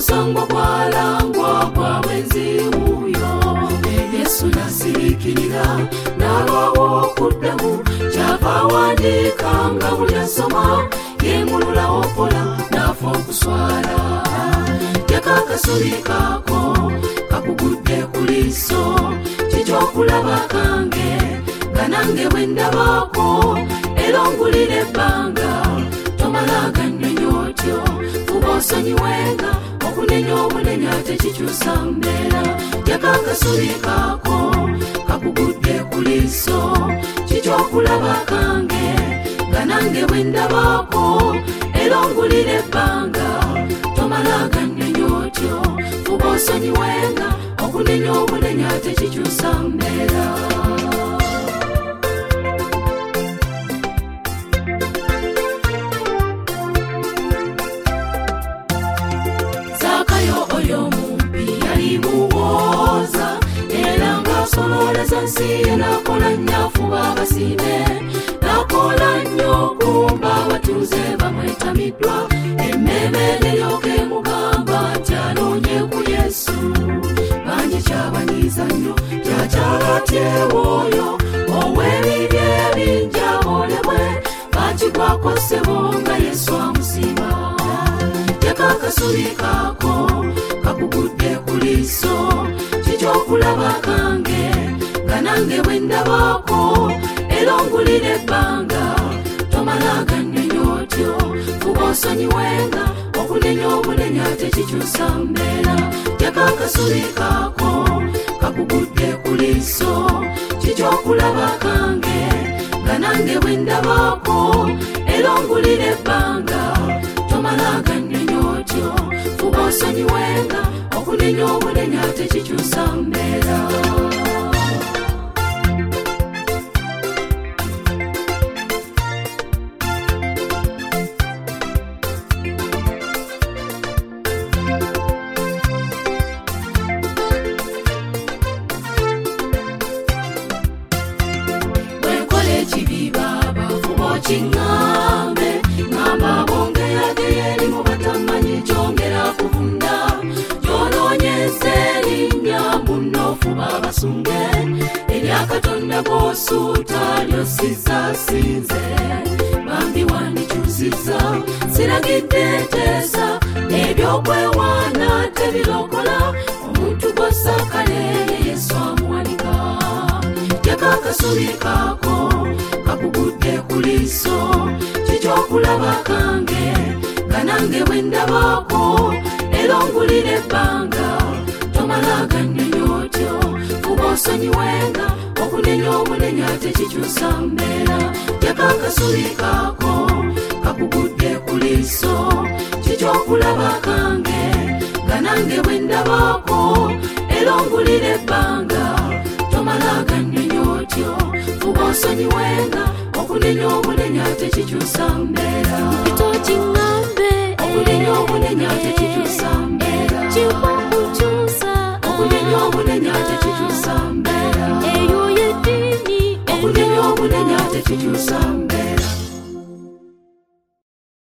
omusango gwalangwa gwa bwenzi uyo. Yesu nasirikirira n'alwawo okuddamu kyava wandiika nga buli asoma yengululawo mpola n'afa okuswala. Teka akasubi kaako kakugudde ku liiso kikyokulaba kange nga nange bwe ndabaako era ongulira ebbanga tomala gannenya otyo. Fuba osonyiwenga okunenya obunenya tekikyusa mbeera. Teka akasubi kaako kakugudde ku liiso kikyokulaba kange nga nange bwe ndabaako era ongulira ebbanga tomala gannenya otyo. Fuba osonyiwenga okunenya obunenya tekikyusa mbeera. Zakayo oyo mumpi yali muwooza era ng'asololeza nsi ye n'akola nnyo afuba abasibe. N'akola nnyo okumba abatuuze bamwetamiddwa emmeeme eryoka emugamba nti anoonye ku Yesu. Bangi kyabanyiiza nnyo kyakyalatyewo oyo ow'ebibi ebingi abolebwe bakigwako ssebo nga Yesu amusiba. Teka akasubi kaako kakugudde ku liiso kikyokulaba kange nga nange bwe ndabaako era ongulira ebbanga tomala gannenya otyo. Fuba osonyiwenga okunenya obunenya tekikyusa mbeera. Teka akasubi kaako kakugudde ku liiso kikyokulaba kange nga nange bwe ndabaako era ongulira ebbanga tomala gannenya otyo. Fuba osonyiwenga okunenya obunenya tekikyusa mbeera. Kingambe ngamba bonge yage yeri mu batamanyi kyongera kuvunda gyononyeze erinnya muno fuba basunge eryakatonda g'osuuta lyosiza sinze. Bambi wandikyusiza siragidde nteesa ebyokwewaana tebirokola omuntu gw'osakale Yesu amuwanika. Teka akasubi kaako kakugudde ku liiso kikyokulaba kange nga nange bwe ndabaako era ongulira ebbanga tomala gannenya otyo. Fuba osonyiwenga okunenya obunenya tekikyusa mbeera. Teka akasubi kaako kakugudde ku liiso kikyokulaba kange nga nange bwe ndabaako era ongulira ebbanga tomala gannenya otyo. Fuba osonyiwenga okunenya obunenya tekikyusa mbeera. Okunenya obunenya tekikyusa mbeera. Okunenya obunenya tekikyusa mbeera. Okunenya obunenya tekikyusa mbeera.